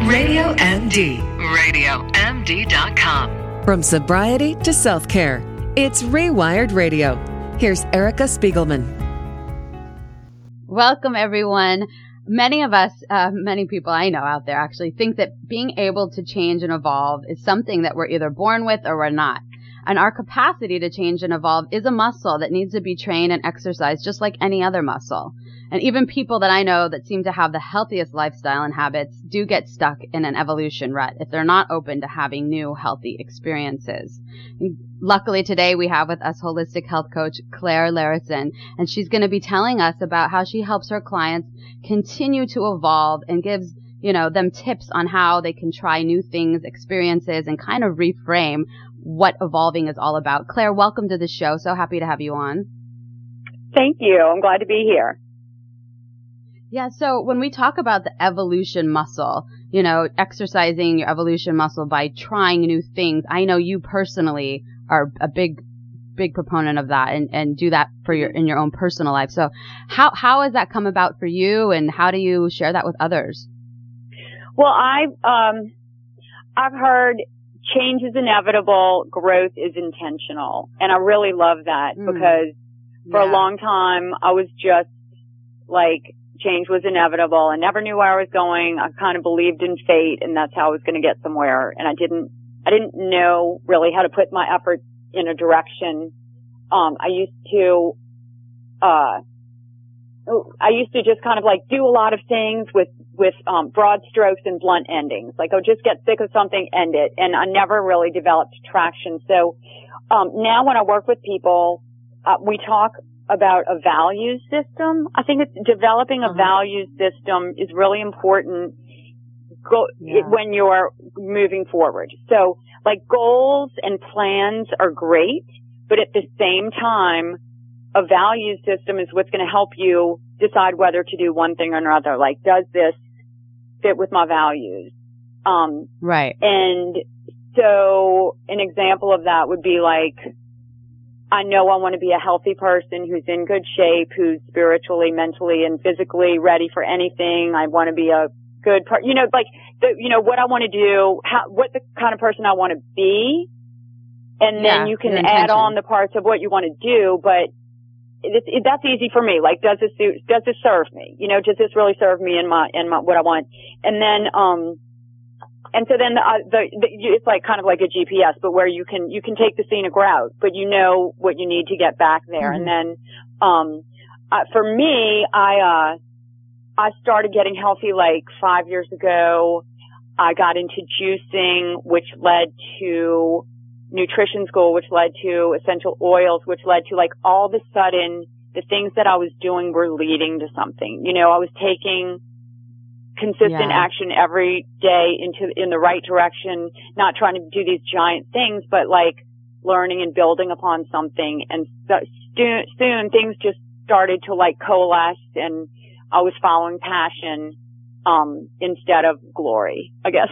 Radio MD. RadioMD.com. From sobriety to self-care, it's Rewired Radio. Here's Erica Spiegelman. Welcome, everyone. Many of us, many people I know out there actually think that being able to change and evolve is something that we're either born with or we're not. And our capacity to change and evolve is a muscle that needs to be trained and exercised just like any other muscle. And even people that I know that seem to have the healthiest lifestyle and habits do get stuck in an evolution rut if they're not open to having new healthy experiences. Luckily today we have with us holistic health coach Claire Larison, and she's going to be telling us about how she helps her clients continue to evolve and gives them tips on how they can try new things, experiences, and kind of reframe what evolving is all about. Claire, welcome to the show. So happy to have you on. Thank you. I'm glad to be here. Yeah, so when we talk about the evolution muscle, exercising your evolution muscle by trying new things, I know you personally are a big proponent of that and do that for in your own personal life. So how has that come about for you, and how do you share that with others? Well, I've heard change is inevitable, growth is intentional. And I really love that because for a long time I was just like, change was inevitable. I never knew where I was going. I kind of believed in fate, and that's how I was going to get somewhere. And I didn't know really how to put my effort in a direction. I used to just kind of like do a lot of things with broad strokes and blunt endings. Like I would just get sick of something, end it. And I never really developed traction. So, now when I work with people, we talk about a value system. I think it's developing a value system is really important when you're moving forward. So like goals and plans are great, but at the same time, a value system is what's going to help you decide whether to do one thing or another. Like, does this fit with my values? Right. And so an example of that would be like, I know I want to be a healthy person who's in good shape, who's spiritually, mentally, and physically ready for anything. I want to be a good what I want to do, what the kind of person I want to be. And then you can add on the parts of what you want to do, but that's easy for me. Like, does this serve me? Does this really serve me in my, what I want? And then, and so then it's like kind of like a GPS, but where you can take the scenic route, but you know what you need to get back there. Mm-hmm. And then, for me, I started getting healthy like 5 years ago. I got into juicing, which led to nutrition school, which led to essential oils, which led to like all of a sudden the things that I was doing were leading to something. I was taking consistent action every day in the right direction, not trying to do these giant things, but like learning and building upon something. And soon things just started to like coalesce, and I was following passion instead of glory, I guess.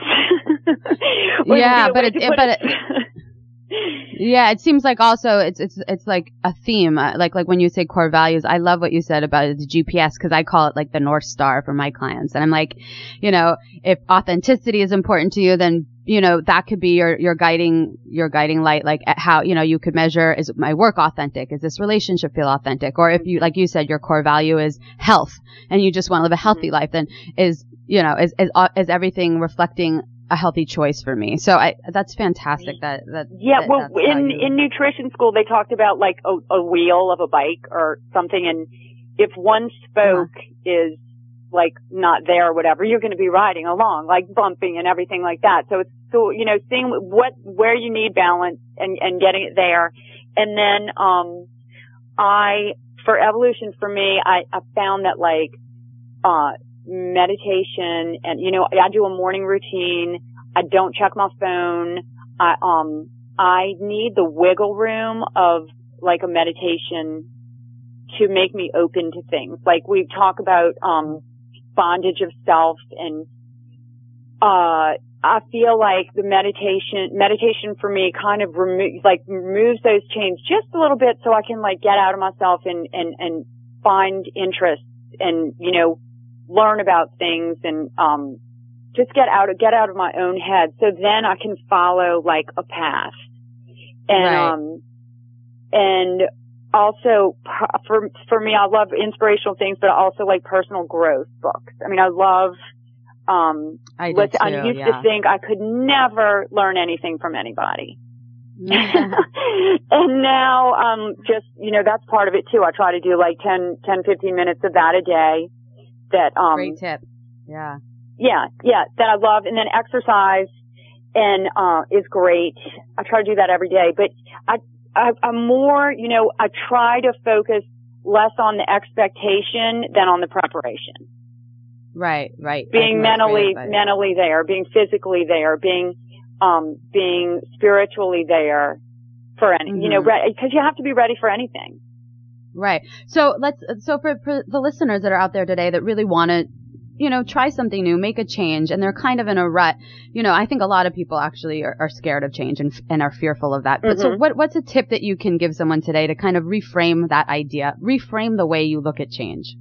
It seems like also it's like a theme, like when you say core values. I love what you said about it, the GPS, because I call it like the North Star for my clients. And I'm like, if authenticity is important to you, then that could be your guiding light. Like how you could measure, is my work authentic? Is this relationship feel authentic? Or if you, like you said, your core value is health, and you just want to live a healthy life, then is everything reflecting a healthy choice for me. So that's fantastic. In nutrition school, they talked about like a wheel of a bike or something. And if one spoke is like not there or whatever, you're going to be riding along, like bumping and everything like that. So it's seeing where you need balance and getting it there. And then, for evolution for me, I found that like, meditation and, I do a morning routine. I don't check my phone. I need the wiggle room of like a meditation to make me open to things. Like we talk about, bondage of self, and, I feel like the meditation for me kind of removes those chains just a little bit so I can like get out of myself and find interest and, learn about things and just get out of my own head. So then I can follow like a path. And, and also for me, I love inspirational things, but I also like personal growth books. I mean, I love, I used to think I could never learn anything from anybody. And now, just, that's part of it too. I try to do like 10, 15 minutes of that a day. Great tip. Yeah. Yeah, that I love. And then exercise is great. I try to do that every day, but I'm more, I try to focus less on the expectation than on the preparation. Right. Being mentally there, being physically there, being spiritually there for any, because you have to be ready for anything. Right. So for the listeners that are out there today that really want to, try something new, make a change, and they're kind of in a rut. I think a lot of people actually are scared of change and are fearful of that. But so what's a tip that you can give someone today to kind of reframe that idea, reframe the way you look at change?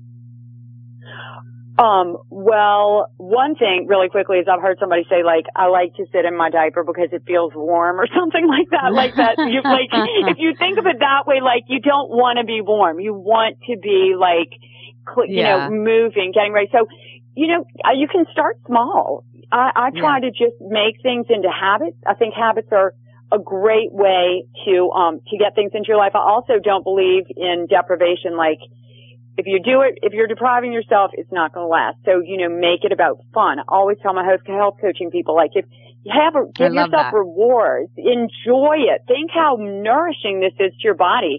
Well, one thing really quickly is I've heard somebody say, like, I like to sit in my diaper because it feels warm or something like that. Like that, if you think of it that way, like, you don't want to be warm. You want to be like, moving, getting ready. So, you can start small. I try to just make things into habits. I think habits are a great way to get things into your life. I also don't believe in deprivation. Like, if you do it, if you're depriving yourself, it's not going to last. So, make it about fun. I always tell my health coaching people, like, if you give yourself rewards, enjoy it. Think how nourishing this is to your body.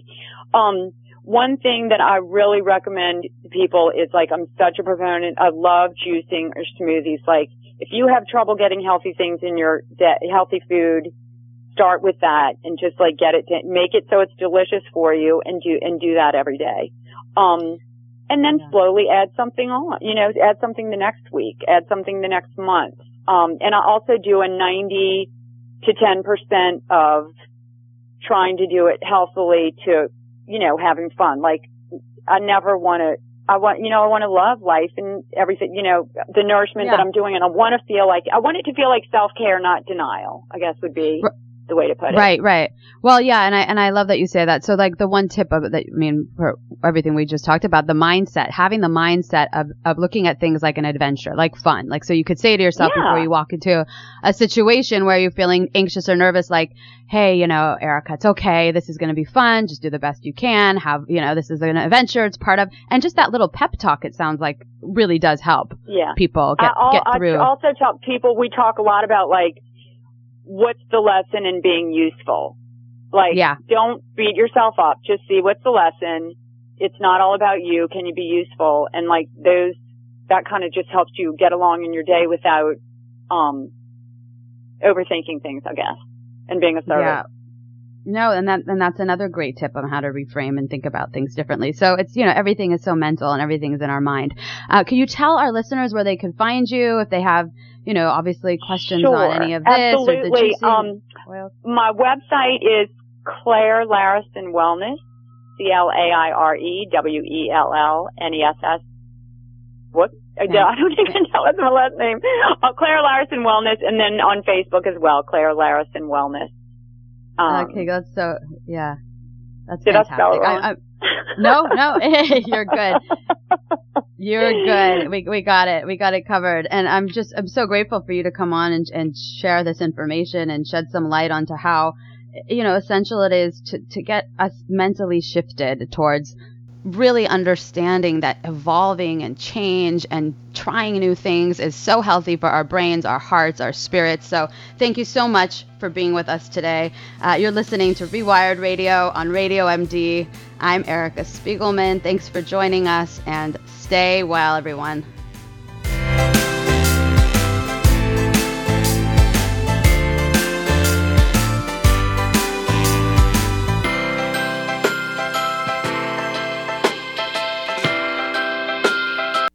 One thing that I really recommend to people is, like, I'm such a proponent. I love juicing or smoothies. Like, if you have trouble getting healthy things in your healthy food, start with that and just like make it so it's delicious for you and do that every day. And then slowly add something on, add something the next week, add something the next month. And I also do a 90 to 10% of trying to do it healthily to, having fun. Like, I want to love life and everything, the nourishment that I'm doing. And I want it to feel like self-care, not denial, I guess would be the way to put it. Right. Well, yeah. And I love that you say that. So like the one tip of it that, for everything we just talked about, the mindset, having the mindset of looking at things like an adventure, like fun. Like, so you could say to yourself before you walk into a situation where you're feeling anxious or nervous, like, hey, Erica, it's okay. This is going to be fun. Just do the best you can. This is an adventure. It's part of, and just that little pep talk, it sounds like really does help people get through. I also tell people, we talk a lot about like, what's the lesson in being useful? Like, don't beat yourself up. Just see what's the lesson. It's not all about you. Can you be useful? And like that kind of just helps you get along in your day without, overthinking things, I guess, and being a servant. Yeah. No, and that's another great tip on how to reframe and think about things differently. So it's, everything is so mental and everything is in our mind. Can you tell our listeners where they can find you if they have, obviously questions on any of this? Absolutely. My website is Claire Larison Wellness, CLAIREWELLNESS. What? I don't even know what's my last name. Claire Larison Wellness, and then on Facebook as well, Claire Larison Wellness. Okay, that's fantastic. Did I spell it wrong? No, you're good. You're good. We got it. We got it covered. And I'm so grateful for you to come on and share this information and shed some light onto how, essential it is to get us mentally shifted towards really understanding that evolving and change and trying new things is so healthy for our brains, our hearts, our spirits. So thank you so much for being with us today. You're listening to Rewired Radio on Radio MD. I'm Erica Spiegelman. Thanks for joining us, and stay well, everyone.